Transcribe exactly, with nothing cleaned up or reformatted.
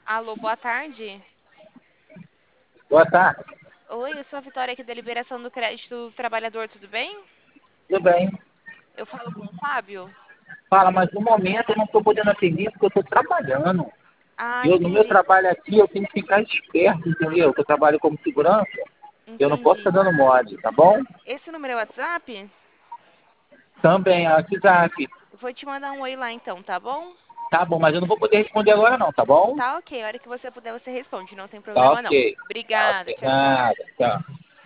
Alô, boa tarde. Boa tarde, Oi, eu sou a Vitória aqui da Liberação do Crédito do Trabalhador, tudo bem? tudo bem? Eu falo com o Fábio? Fala, mas no momento eu não estou podendo atender porque eu estou trabalhando. Ah, Eu, no meu entendi, trabalho aqui, eu tenho que ficar esperto, entendeu? Que eu trabalho como segurança, eu não posso estar entendi. dando mole, tá bom? Esse número é o WhatsApp? Também, a WhatsApp. Eu vou te mandar um oi lá então, tá bom? Tá bom, mas eu não vou poder responder agora não, tá bom? Tá ok, a hora que você puder você responde, não tem Tá problema não. ok. Tá Obrigada, ok. tchau, tchau. Nada, tchau.